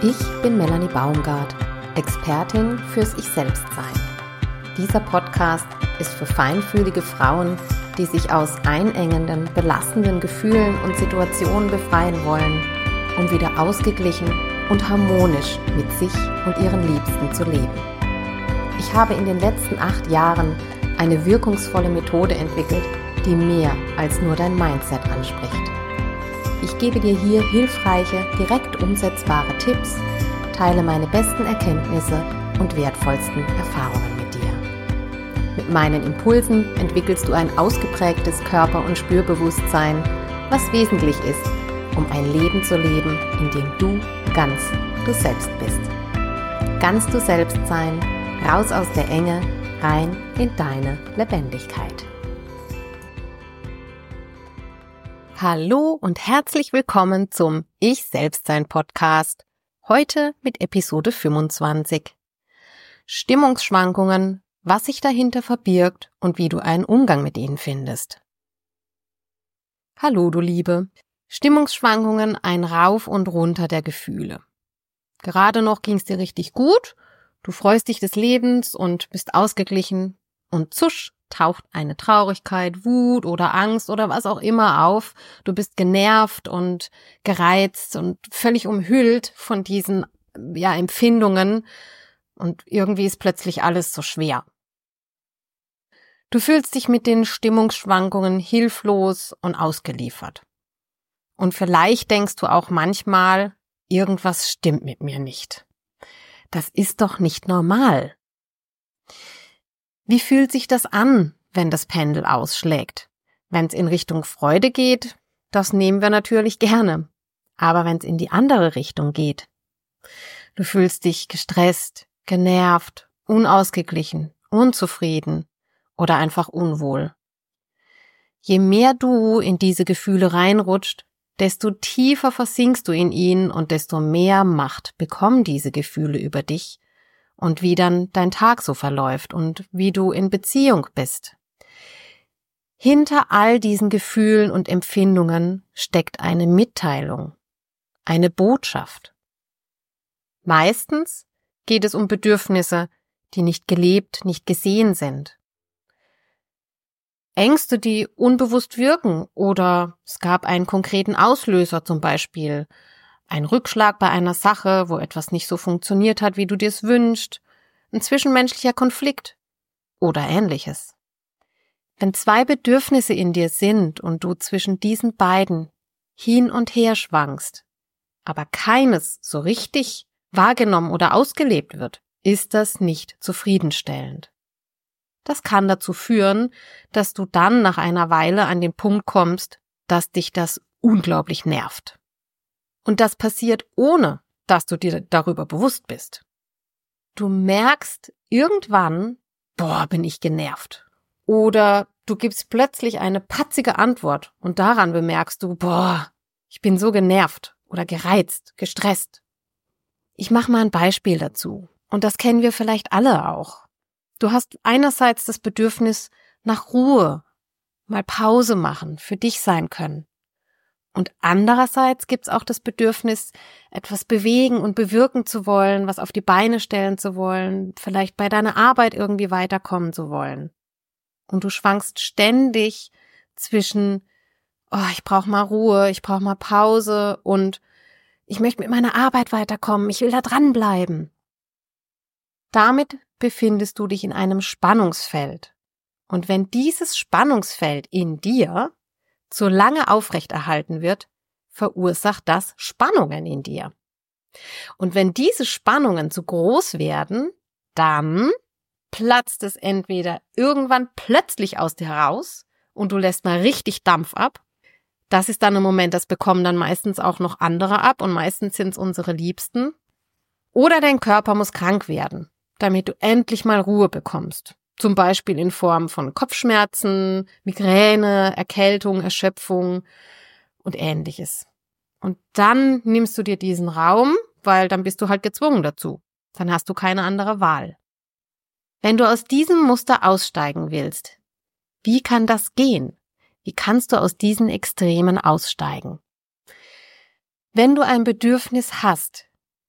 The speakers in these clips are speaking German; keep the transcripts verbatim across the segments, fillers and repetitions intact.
Ich bin Melanie Baumgart, Expertin fürs Ich-Selbst-Sein. Dieser Podcast ist für feinfühlige Frauen, die sich aus einengenden, belastenden Gefühlen und Situationen befreien wollen, um wieder ausgeglichen und harmonisch mit sich und ihren Liebsten zu leben. Ich habe in den letzten acht Jahren eine wirkungsvolle Methode entwickelt, die mehr als nur dein Mindset anspricht. Ich gebe dir hier hilfreiche, direkt umsetzbare Tipps, teile meine besten Erkenntnisse und wertvollsten Erfahrungen mit dir. Mit meinen Impulsen entwickelst du ein ausgeprägtes Körper- und Spürbewusstsein, was wesentlich ist, um ein Leben zu leben, in dem du ganz du selbst bist. Ganz du selbst sein, raus aus der Enge, rein in deine Lebendigkeit. Hallo und herzlich willkommen zum Ich-Selbst-Sein-Podcast. Heute mit Episode fünfundzwanzig. Stimmungsschwankungen, was sich dahinter verbirgt und wie du einen Umgang mit ihnen findest. Hallo, du Liebe. Stimmungsschwankungen, ein Rauf und Runter der Gefühle. Gerade noch ging's dir richtig gut, du freust dich des Lebens und bist ausgeglichen und zusch, taucht eine Traurigkeit, Wut oder Angst oder was auch immer auf. Du bist genervt und gereizt und völlig umhüllt von diesen ja, Empfindungen und irgendwie ist plötzlich alles so schwer. Du fühlst dich mit den Stimmungsschwankungen hilflos und ausgeliefert. Und vielleicht denkst du auch manchmal, irgendwas stimmt mit mir nicht. Das ist doch nicht normal. Wie fühlt sich das an, wenn das Pendel ausschlägt? Wenn es in Richtung Freude geht, das nehmen wir natürlich gerne. Aber wenn es in die andere Richtung geht, du fühlst dich gestresst, genervt, unausgeglichen, unzufrieden oder einfach unwohl. Je mehr du in diese Gefühle reinrutscht, desto tiefer versinkst du in ihnen und desto mehr Macht bekommen diese Gefühle über dich und wie dann dein Tag so verläuft und wie du in Beziehung bist. Hinter all diesen Gefühlen und Empfindungen steckt eine Mitteilung, eine Botschaft. Meistens geht es um Bedürfnisse, die nicht gelebt, nicht gesehen sind. Ängste, die unbewusst wirken oder es gab einen konkreten Auslöser, zum Beispiel ein Rückschlag bei einer Sache, wo etwas nicht so funktioniert hat, wie du dir es wünschst, ein zwischenmenschlicher Konflikt oder Ähnliches. Wenn zwei Bedürfnisse in dir sind und du zwischen diesen beiden hin und her schwankst, aber keines so richtig wahrgenommen oder ausgelebt wird, ist das nicht zufriedenstellend. Das kann dazu führen, dass du dann nach einer Weile an den Punkt kommst, dass dich das unglaublich nervt. Und das passiert ohne, dass du dir darüber bewusst bist. Du merkst irgendwann, boah, bin ich genervt. Oder du gibst plötzlich eine patzige Antwort und daran bemerkst du, boah, ich bin so genervt oder gereizt, gestresst. Ich mache mal ein Beispiel dazu. Und das kennen wir vielleicht alle auch. Du hast einerseits das Bedürfnis nach Ruhe, mal Pause machen, für dich sein können. Und andererseits gibt's auch das Bedürfnis, etwas bewegen und bewirken zu wollen, was auf die Beine stellen zu wollen, vielleicht bei deiner Arbeit irgendwie weiterkommen zu wollen. Und du schwankst ständig zwischen, oh, ich brauche mal Ruhe, ich brauche mal Pause und ich möchte mit meiner Arbeit weiterkommen, ich will da dranbleiben. Damit befindest du dich in einem Spannungsfeld. Und wenn dieses Spannungsfeld in dir so lange aufrechterhalten wird, verursacht das Spannungen in dir. Und wenn diese Spannungen zu groß werden, dann platzt es entweder irgendwann plötzlich aus dir heraus und du lässt mal richtig Dampf ab. Das ist dann ein Moment, das bekommen dann meistens auch noch andere ab und meistens sind es unsere Liebsten. Oder dein Körper muss krank werden, damit du endlich mal Ruhe bekommst. Zum Beispiel in Form von Kopfschmerzen, Migräne, Erkältung, Erschöpfung und Ähnliches. Und dann nimmst du dir diesen Raum, weil dann bist du halt gezwungen dazu. Dann hast du keine andere Wahl. Wenn du aus diesem Muster aussteigen willst, wie kann das gehen? Wie kannst du aus diesen Extremen aussteigen? Wenn du ein Bedürfnis hast,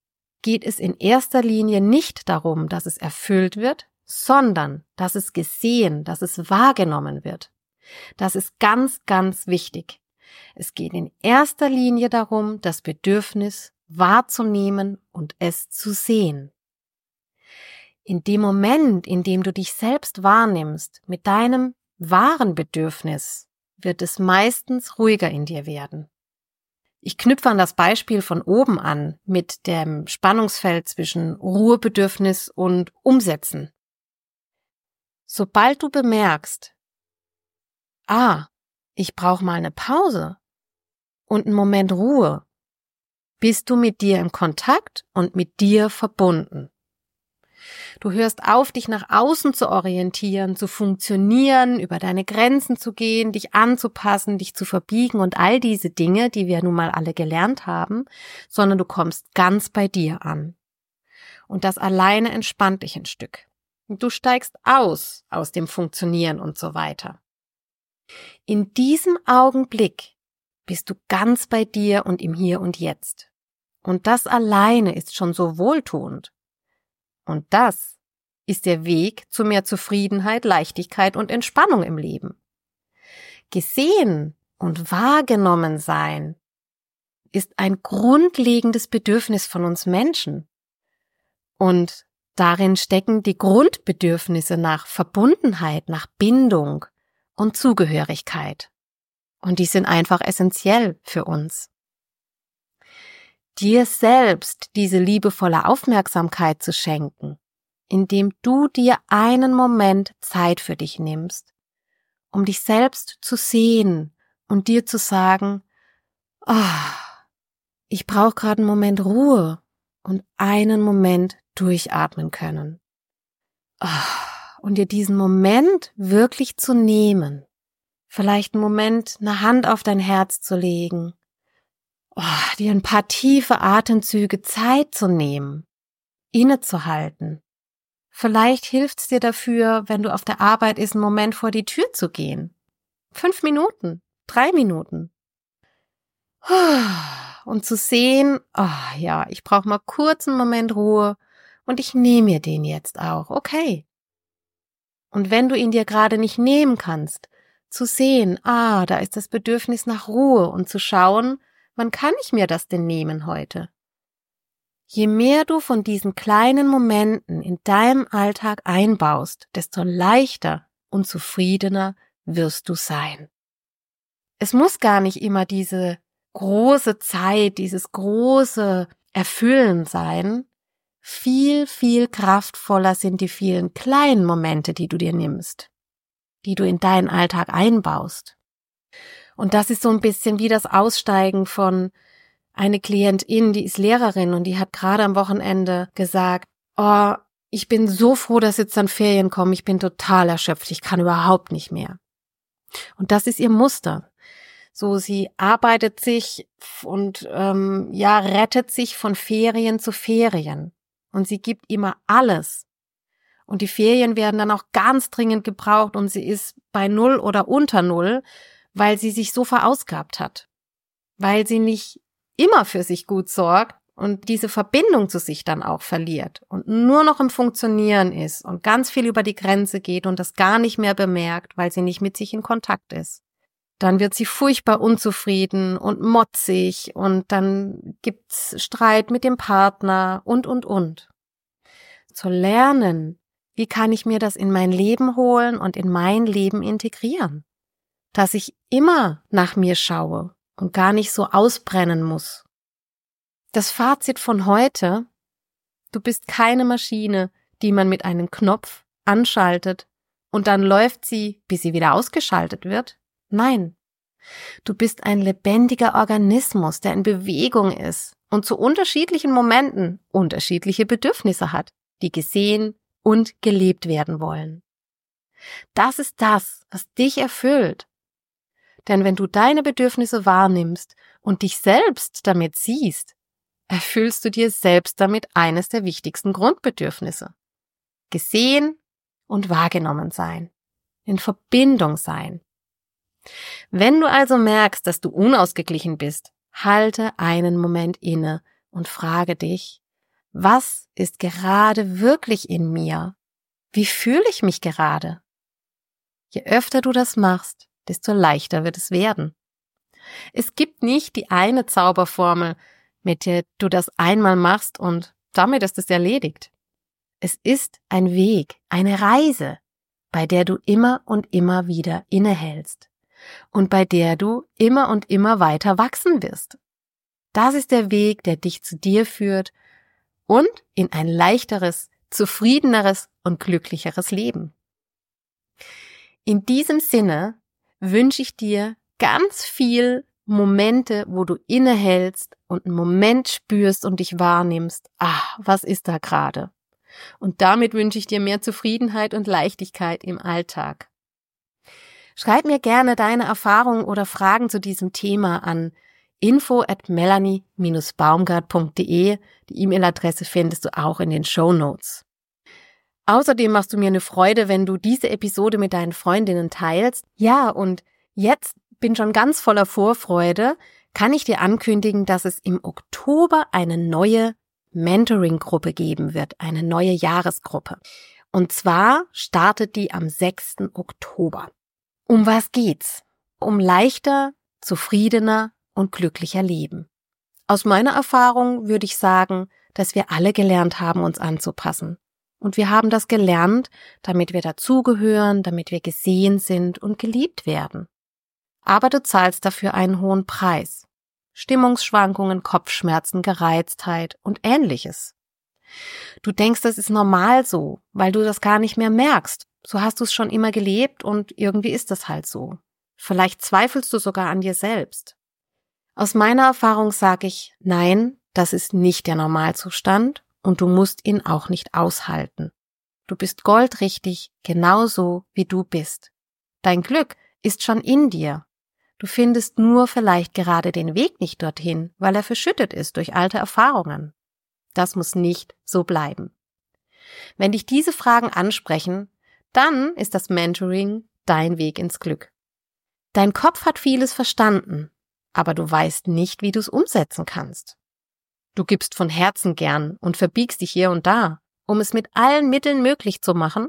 geht es in erster Linie nicht darum, dass es erfüllt wird, sondern dass es gesehen, dass es wahrgenommen wird. Das ist ganz, ganz wichtig. Es geht in erster Linie darum, das Bedürfnis wahrzunehmen und es zu sehen. In dem Moment, in dem du dich selbst wahrnimmst, mit deinem wahren Bedürfnis, wird es meistens ruhiger in dir werden. Ich knüpfe an das Beispiel von oben an mit dem Spannungsfeld zwischen Ruhebedürfnis und Umsetzen. Sobald du bemerkst, ah, ich brauche mal eine Pause und einen Moment Ruhe, bist du mit dir im Kontakt und mit dir verbunden. Du hörst auf, dich nach außen zu orientieren, zu funktionieren, über deine Grenzen zu gehen, dich anzupassen, dich zu verbiegen und all diese Dinge, die wir nun mal alle gelernt haben, sondern du kommst ganz bei dir an. Und das alleine entspannt dich ein Stück. Und du steigst aus, aus dem Funktionieren und so weiter. In diesem Augenblick bist du ganz bei dir und im Hier und Jetzt. Und das alleine ist schon so wohltuend. Und das ist der Weg zu mehr Zufriedenheit, Leichtigkeit und Entspannung im Leben. Gesehen und wahrgenommen sein ist ein grundlegendes Bedürfnis von uns Menschen. Und darin stecken die Grundbedürfnisse nach Verbundenheit, nach Bindung und Zugehörigkeit. Und die sind einfach essentiell für uns. Dir selbst diese liebevolle Aufmerksamkeit zu schenken, indem du dir einen Moment Zeit für dich nimmst, um dich selbst zu sehen und dir zu sagen, oh, ich brauche gerade einen Moment Ruhe und einen Moment durchatmen können. Oh, und dir diesen Moment wirklich zu nehmen, vielleicht einen Moment eine Hand auf dein Herz zu legen, oh, dir ein paar tiefe Atemzüge Zeit zu nehmen, innezuhalten. Vielleicht hilft es dir dafür, wenn du auf der Arbeit ist, einen Moment vor die Tür zu gehen. Fünf Minuten, drei Minuten. Und zu sehen, oh ja, ich brauche mal kurz einen Moment Ruhe und ich nehme mir den jetzt auch, okay. Und wenn du ihn dir gerade nicht nehmen kannst, zu sehen, ah, da ist das Bedürfnis nach Ruhe und zu schauen, wann kann ich mir das denn nehmen heute? Je mehr du von diesen kleinen Momenten in deinem Alltag einbaust, desto leichter und zufriedener wirst du sein. Es muss gar nicht immer diese große Zeit, dieses große Erfüllen sein. Viel, viel kraftvoller sind die vielen kleinen Momente, die du dir nimmst, die du in deinen Alltag einbaust. Und das ist so ein bisschen wie das Aussteigen von eine Klientin, die ist Lehrerin und die hat gerade am Wochenende gesagt, oh, ich bin so froh, dass jetzt dann Ferien kommen, ich bin total erschöpft, ich kann überhaupt nicht mehr. Und das ist ihr Muster. So, sie arbeitet sich und ähm, ja rettet sich von Ferien zu Ferien und sie gibt immer alles. Und die Ferien werden dann auch ganz dringend gebraucht und sie ist bei Null oder unter Null, weil sie sich so verausgabt hat, weil sie nicht immer für sich gut sorgt und diese Verbindung zu sich dann auch verliert und nur noch im Funktionieren ist und ganz viel über die Grenze geht und das gar nicht mehr bemerkt, weil sie nicht mit sich in Kontakt ist. Dann wird sie furchtbar unzufrieden und motzig und dann gibt's Streit mit dem Partner und, und, und. Zu lernen, wie kann ich mir das in mein Leben holen und in mein Leben integrieren? Dass ich immer nach mir schaue und gar nicht so ausbrennen muss. Das Fazit von heute: Du bist keine Maschine, die man mit einem Knopf anschaltet und dann läuft sie, bis sie wieder ausgeschaltet wird. Nein, du bist ein lebendiger Organismus, der in Bewegung ist und zu unterschiedlichen Momenten unterschiedliche Bedürfnisse hat, die gesehen und gelebt werden wollen. Das ist das, was dich erfüllt. Denn wenn du deine Bedürfnisse wahrnimmst und dich selbst damit siehst, erfüllst du dir selbst damit eines der wichtigsten Grundbedürfnisse. Gesehen und wahrgenommen sein. In Verbindung sein. Wenn du also merkst, dass du unausgeglichen bist, halte einen Moment inne und frage dich, Was ist gerade wirklich in mir? Wie fühle ich mich gerade? Je öfter du das machst, desto leichter wird es werden. Es gibt nicht die eine Zauberformel, mit der du das einmal machst und damit ist es erledigt. Es ist ein Weg, eine Reise, bei der du immer und immer wieder innehältst und bei der du immer und immer weiter wachsen wirst. Das ist der Weg, der dich zu dir führt und in ein leichteres, zufriedeneres und glücklicheres Leben. In diesem Sinne wünsche ich dir ganz viel Momente, wo du innehältst und einen Moment spürst und dich wahrnimmst. Ah, was ist da gerade? Und damit wünsche ich dir mehr Zufriedenheit und Leichtigkeit im Alltag. Schreib mir gerne deine Erfahrungen oder Fragen zu diesem Thema an info at melanie dash baumgart punkt de. Die E-Mail-Adresse findest du auch in den Shownotes. Außerdem machst du mir eine Freude, wenn du diese Episode mit deinen Freundinnen teilst. Ja, und jetzt bin schon ganz voller Vorfreude, kann ich dir ankündigen, dass es im Oktober eine neue Mentoring-Gruppe geben wird, eine neue Jahresgruppe. Und zwar startet die am sechsten Oktober. Um was geht's? Um leichter, zufriedener und glücklicher Leben. Aus meiner Erfahrung würde ich sagen, dass wir alle gelernt haben, uns anzupassen. Und wir haben das gelernt, damit wir dazugehören, damit wir gesehen sind und geliebt werden. Aber du zahlst dafür einen hohen Preis. Stimmungsschwankungen, Kopfschmerzen, Gereiztheit und Ähnliches. Du denkst, das ist normal so, weil du das gar nicht mehr merkst. So hast du es schon immer gelebt und irgendwie ist das halt so. Vielleicht zweifelst du sogar an dir selbst. Aus meiner Erfahrung sage ich, nein, das ist nicht der Normalzustand und du musst ihn auch nicht aushalten. Du bist goldrichtig, genauso wie du bist. Dein Glück ist schon in dir. Du findest nur vielleicht gerade den Weg nicht dorthin, weil er verschüttet ist durch alte Erfahrungen. Das muss nicht so bleiben. Wenn dich diese Fragen ansprechen, dann ist das Mentoring dein Weg ins Glück. Dein Kopf hat vieles verstanden, aber du weißt nicht, wie du es umsetzen kannst. Du gibst von Herzen gern und verbiegst dich hier und da, um es mit allen Mitteln möglich zu machen.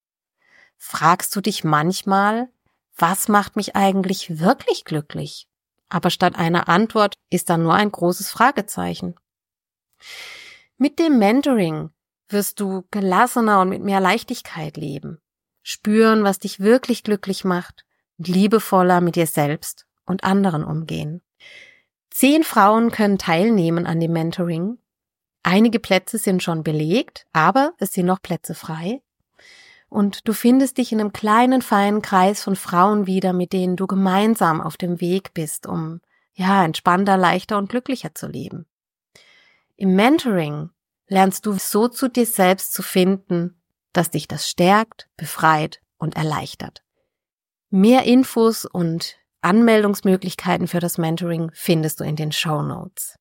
Fragst du dich manchmal, was macht mich eigentlich wirklich glücklich? Aber statt einer Antwort ist da nur ein großes Fragezeichen. Mit dem Mentoring wirst du gelassener und mit mehr Leichtigkeit leben, spüren, was dich wirklich glücklich macht und liebevoller mit dir selbst und anderen umgehen. Zehn Frauen können teilnehmen an dem Mentoring. Einige Plätze sind schon belegt, aber es sind noch Plätze frei. Und du findest dich in einem kleinen, feinen Kreis von Frauen wieder, mit denen du gemeinsam auf dem Weg bist, um ja entspannter, leichter und glücklicher zu leben. Im Mentoring lernst du so zu dir selbst zu finden, dass dich das stärkt, befreit und erleichtert. Mehr Infos und Anmeldungsmöglichkeiten für das Mentoring findest du in den Shownotes.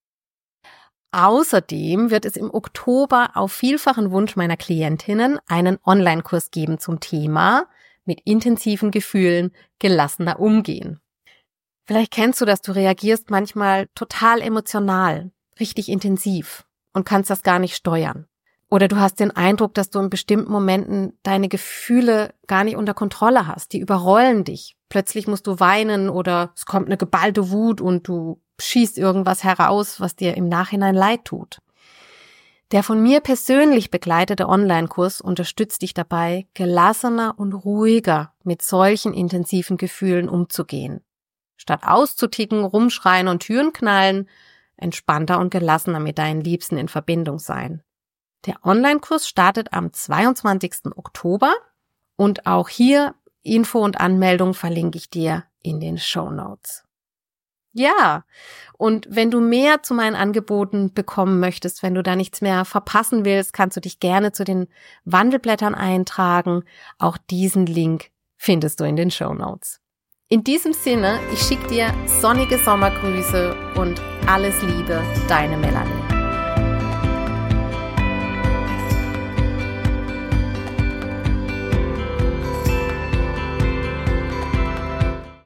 Außerdem wird es im Oktober auf vielfachen Wunsch meiner Klientinnen einen Online-Kurs geben zum Thema mit intensiven Gefühlen gelassener umgehen. Vielleicht kennst du das, du reagierst manchmal total emotional, richtig intensiv und kannst das gar nicht steuern. Oder du hast den Eindruck, dass du in bestimmten Momenten deine Gefühle gar nicht unter Kontrolle hast, die überrollen dich. Plötzlich musst du weinen oder es kommt eine geballte Wut und du schießt irgendwas heraus, was dir im Nachhinein leid tut. Der von mir persönlich begleitete Online-Kurs unterstützt dich dabei, gelassener und ruhiger mit solchen intensiven Gefühlen umzugehen. Statt auszuticken, rumschreien und Türen knallen, entspannter und gelassener mit deinen Liebsten in Verbindung sein. Der Online-Kurs startet am zweiundzwanzigsten Oktober und auch hier Info und Anmeldung verlinke ich dir in den Shownotes. Ja, und wenn du mehr zu meinen Angeboten bekommen möchtest, wenn du da nichts mehr verpassen willst, kannst du dich gerne zu den Wandelblättern eintragen. Auch diesen Link findest du in den Shownotes. In diesem Sinne, ich schicke dir sonnige Sommergrüße und alles Liebe, deine Melanie.